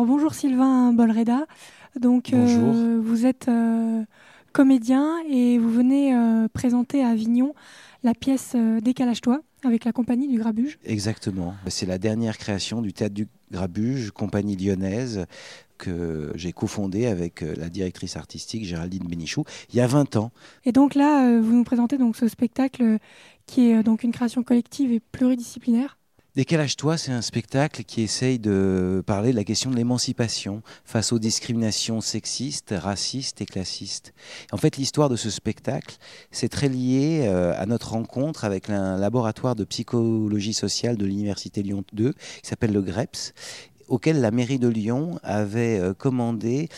bonjour Sylvain Bolreda. Donc, Bonjour. Vous êtes comédien et vous venez présenter à Avignon la pièce Décalage-toi avec la compagnie du Grabuge. Exactement. C'est la dernière création du Théâtre du Grabuge, compagnie lyonnaise, que j'ai cofondée avec la directrice artistique Géraldine Bénichou il y a 20 ans. Et donc là, vous nous présentez donc ce spectacle qui est donc une création collective et pluridisciplinaire. Décalage-toi, c'est un spectacle qui essaye de parler de la question de l'émancipation face aux discriminations sexistes, racistes et classistes. En fait, l'histoire de ce spectacle, c'est très lié à notre rencontre avec un laboratoire de psychologie sociale de l'Université Lyon 2, qui s'appelle le GREPS, auquel la mairie de Lyon avait commandé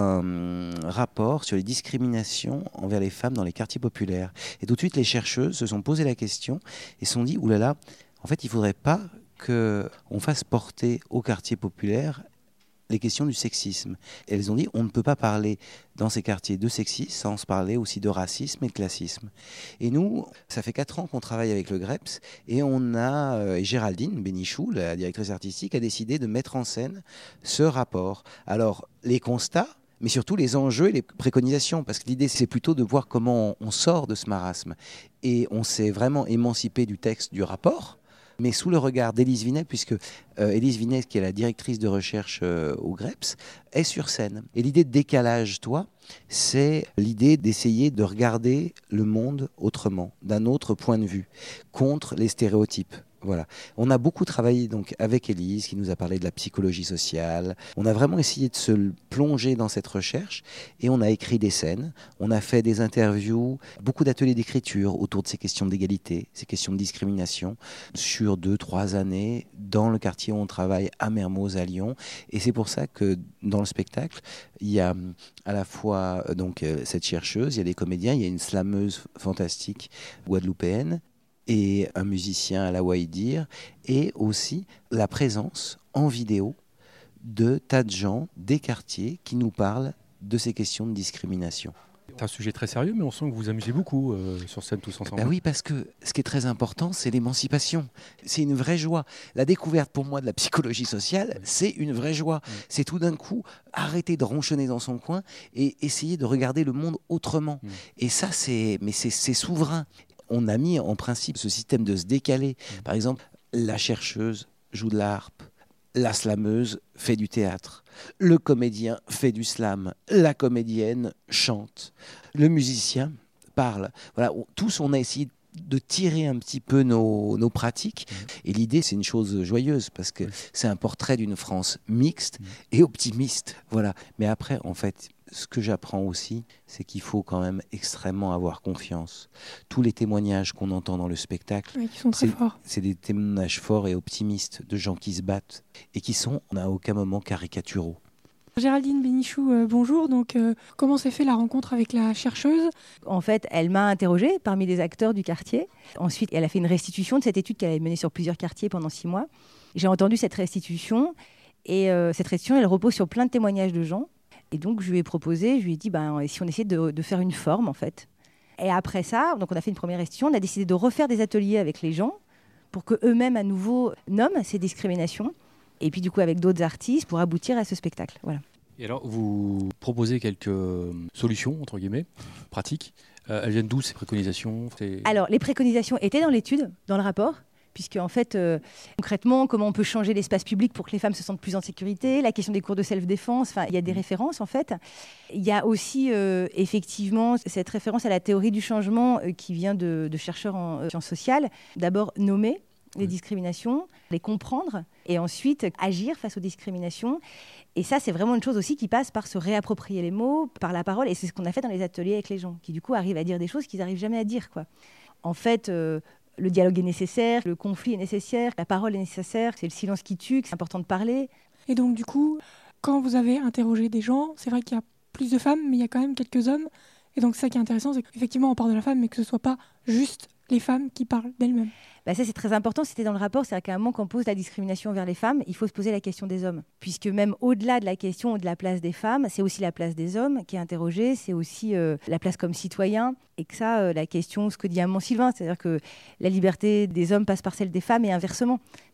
un rapport sur les discriminations envers les femmes dans les quartiers populaires. Et tout de suite, les chercheuses se sont posé la question et se sont dit, oulala, en fait, il ne faudrait pas qu'on fasse porter aux quartiers populaires les questions du sexisme. Et elles ont dit, on ne peut pas parler dans ces quartiers de sexisme sans se parler aussi de racisme et de classisme. Et nous, ça fait 4 ans qu'on travaille avec le GREPS et et Géraldine Bénichou, la directrice artistique, a décidé de mettre en scène ce rapport. Alors, les constats, mais surtout les enjeux et les préconisations, parce que l'idée c'est plutôt de voir comment on sort de ce marasme. Et on s'est vraiment émancipé du texte du rapport, mais sous le regard d'Élise Vinet, puisque Élise Vinet, qui est la directrice de recherche au GREPS, est sur scène. Et l'idée de Décalage-toi, c'est l'idée d'essayer de regarder le monde autrement, d'un autre point de vue, contre les stéréotypes. Voilà. On a beaucoup travaillé donc avec Élise, qui nous a parlé de la psychologie sociale. On a vraiment essayé de se plonger dans cette recherche et on a écrit des scènes, on a fait des interviews, beaucoup d'ateliers d'écriture autour de ces questions d'égalité, ces questions de discrimination, sur 2-3 années dans le quartier où on travaille à Mermoz, à Lyon. Et c'est pour ça que dans le spectacle, il y a à la fois cette chercheuse, il y a des comédiens, il y a une slameuse fantastique guadeloupéenne, et un musicien à la Waïdir, et aussi la présence en vidéo de tas de gens des quartiers qui nous parlent de ces questions de discrimination. C'est un sujet très sérieux, mais on sent que vous vous amusez beaucoup sur scène tous ensemble. Oui, parce que ce qui est très important, c'est l'émancipation. C'est une vraie joie. La découverte pour moi de la psychologie sociale, c'est une vraie joie. C'est tout d'un coup arrêter de ronchonner dans son coin et essayer de regarder le monde autrement. Et ça, c'est souverain. On a mis en principe ce système de se décaler. Par exemple, la chercheuse joue de la harpe, la slameuse fait du théâtre, le comédien fait du slam, la comédienne chante, le musicien parle. Voilà, tous on a essayé de tirer un petit peu nos pratiques. Et l'idée, c'est une chose joyeuse parce que c'est un portrait d'une France mixte et optimiste. Voilà. Mais après, en fait, ce que j'apprends aussi, c'est qu'il faut quand même extrêmement avoir confiance. Tous les témoignages qu'on entend dans le spectacle, Qui sont très forts. C'est des témoignages forts et optimistes de gens qui se battent et qui sont, à aucun moment, caricaturaux. Géraldine Bénichou, bonjour. Donc, comment s'est fait la rencontre avec la chercheuse ? En fait, elle m'a interrogée parmi les acteurs du quartier. Ensuite, elle a fait une restitution de cette étude qu'elle avait menée sur plusieurs quartiers pendant 6 mois. J'ai entendu cette restitution et cette restitution, elle repose sur plein de témoignages de gens. Et donc, je lui ai proposé, je lui ai dit, si on essayait de faire une forme, en fait. Et après ça, donc on a fait une première restitution, on a décidé de refaire des ateliers avec les gens pour qu'eux-mêmes, à nouveau, nomment ces discriminations. Et puis, du coup, avec d'autres artistes pour aboutir à ce spectacle. Voilà. Et alors, vous proposez quelques solutions, entre guillemets, pratiques. Elles viennent d'où, ces préconisations ? Alors, les préconisations étaient dans l'étude, dans le rapport, puisque, en fait, concrètement, comment on peut changer l'espace public pour que les femmes se sentent plus en sécurité, la question des cours de self-défense, il y a des références, en fait. Il y a aussi, effectivement, cette référence à la théorie du changement qui vient de chercheurs en sciences sociales. D'abord, nommer les discriminations, les comprendre et ensuite agir face aux discriminations. Et ça, c'est vraiment une chose aussi qui passe par se réapproprier les mots, par la parole. Et c'est ce qu'on a fait dans les ateliers avec les gens, qui du coup arrivent à dire des choses qu'ils n'arrivent jamais à dire, quoi. En fait, le dialogue est nécessaire, le conflit est nécessaire, la parole est nécessaire, c'est le silence qui tue, que c'est important de parler. Et donc, du coup, quand vous avez interrogé des gens, c'est vrai qu'il y a plus de femmes, mais il y a quand même quelques hommes. Et donc, ça qui est intéressant, c'est qu'effectivement, on parle de la femme, mais que ce ne soit pas juste les femmes qui parlent d'elles-mêmes. Ça, c'est très important. C'était dans le rapport. C'est-à-dire qu'à un moment qu'on pose la discrimination envers les femmes, il faut se poser la question des hommes. Puisque même au-delà de la question de la place des femmes, c'est aussi la place des hommes qui est interrogée. C'est aussi la place comme citoyen. Et que ça, la question, ce que dit Amand Sylvain, c'est-à-dire que la liberté des hommes passe par celle des femmes et inversement.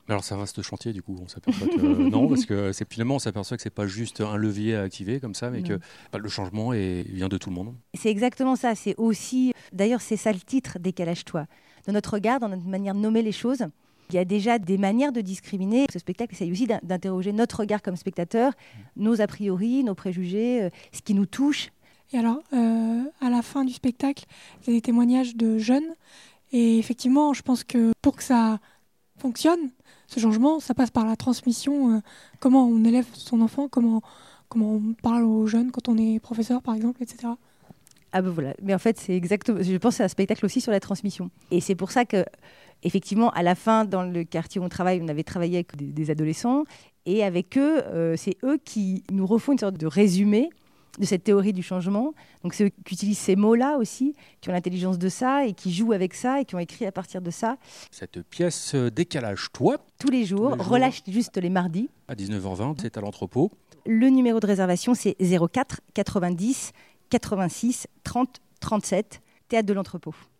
Mais alors c'est un vaste chantier du coup, on s'aperçoit que non, parce que finalement on s'aperçoit que c'est pas juste un levier à activer comme ça, mais Non. que le changement vient de tout le monde. C'est exactement ça. C'est aussi, d'ailleurs, c'est ça le titre, Décalage-toi. Dans notre regard, dans notre manière de nommer les choses, il y a déjà des manières de discriminer. Ce spectacle essaye aussi d'interroger notre regard comme spectateur, nos a priori, nos préjugés, ce qui nous touche. Et alors, à la fin du spectacle, il y a des témoignages de jeunes. Et effectivement, je pense que pour que ça fonctionne, ce changement, ça passe par la transmission. Comment on élève son enfant, comment on parle aux jeunes quand on est professeur, par exemple, etc. Ah ben voilà. Mais en fait, c'est exactement. Je pense que c'est un spectacle aussi sur la transmission. Et c'est pour ça que, effectivement, à la fin, dans le quartier où on travaille, on avait travaillé avec des adolescents. Et avec eux, c'est eux qui nous refont une sorte de résumé de cette théorie du changement. Donc c'est eux qui utilisent ces mots-là aussi, qui ont l'intelligence de ça et qui jouent avec ça et qui ont écrit à partir de ça. Cette pièce Décalage-toi, Tous les jours, relâche juste les mardis. à 19h20, c'est à l'entrepôt. Le numéro de réservation, c'est 04 90 86 30 37, Théâtre de l'Entrepôt.